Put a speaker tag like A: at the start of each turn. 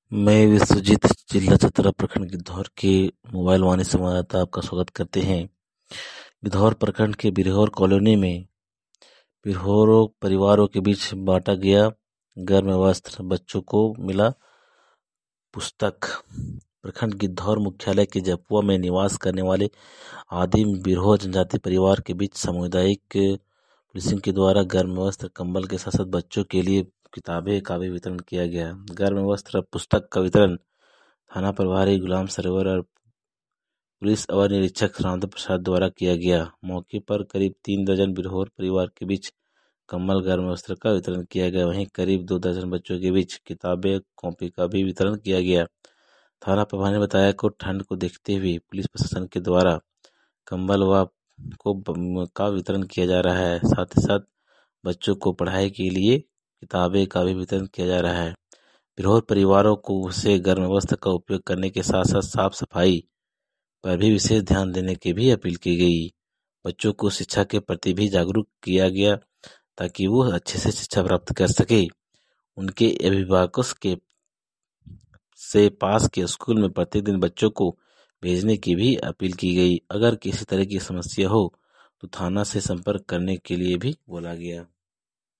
A: मैं विश्वजीत जिला चतरा प्रखंड गिद्धौर के मोबाइल वाणी संवाददाता आपका स्वागत करते हैं। गिद्धौर प्रखंड के बिरहोर कॉलोनी में बिरहोरों परिवारों के बीच बांटा गया गर्म वस्त्र, बच्चों को मिला पुस्तक। प्रखंड गिद्धौर मुख्यालय के जपुआ में निवास करने वाले आदिम बिरहोर जनजाति परिवार के बीच सामुदायिक पुलिसिंग के द्वारा गर्म वस्त्र, कंबल के साथ साथ बच्चों के लिए किताबें का भी वितरण किया गया। गर्म वस्त्र पुस्तक का वितरण थाना प्रभारी गुलाम सरवर और पुलिस अवर निरीक्षक रामदेव प्रसाद द्वारा किया गया। मौके पर करीब 3 दर्जन बिरहोर परिवार के बीच कंबल, गर्म वस्त्र का वितरण किया गया। वहीं करीब 2 दर्जन बच्चों के बीच किताबें, कॉपी का भी वितरण किया गया। थाना प्रभारी ने बताया कि ठंड को देखते हुए पुलिस प्रशासन के द्वारा कंबल का वितरण किया जा रहा है। साथ ही साथ बच्चों को पढ़ाई के लिए किताबें का भी वितरण किया जा रहा है। बिरहोर परिवारों को से गर्म वस्त्र का उपयोग करने के साथ साथ साफ सफाई पर भी विशेष ध्यान देने की भी अपील की गई। बच्चों को शिक्षा के प्रति भी जागरूक किया गया ताकि वो अच्छे से शिक्षा प्राप्त कर सके। उनके अभिभावकों से पास के स्कूल में प्रत्येक दिन बच्चों को भेजने की भी अपील की गई। अगर किसी तरह की समस्या हो तो थाना से संपर्क करने के लिए भी बोला गया।